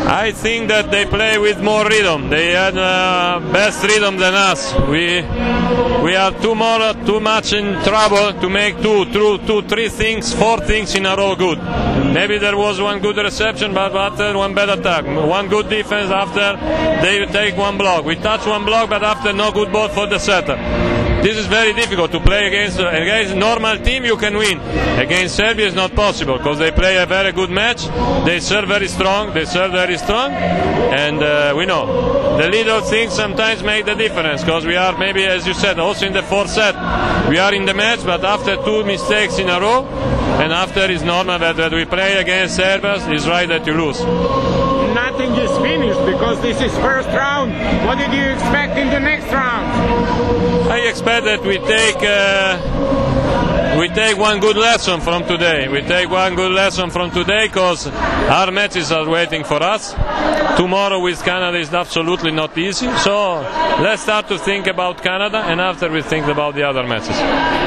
I think that they play with more rhythm. They had best rhythm than us. We are too much in trouble to make three things, four things in a row good. Maybe there was one good reception, but after one bad attack, one good defense after they take one block. We touch one block, but after no good ball for the setter. This is very difficult to play against normal team. You can win. Against Serbia is not possible because they play a very good match. They serve very strong. And we know the little things sometimes make the difference because we are maybe, as you said, also in the fourth set. We are in the match, but after two mistakes in a row, and after it's normal that we play against Serbia, it's right that you lose. Nothing is finished because this is first round. What did you expect in the next round? I expect that we take one good lesson from today. We take one good lesson from today because our matches are waiting for us. Tomorrow with Canada is absolutely not easy. So let's start to think about Canada, and after we think about the other matches.